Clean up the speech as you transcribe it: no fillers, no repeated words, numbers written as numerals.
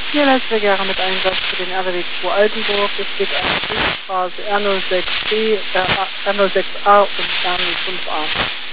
Hier Letztverkehre mit Einsatz für den RW 2 Altenburg. Es geht eine Straße R06B, R06A und R05A.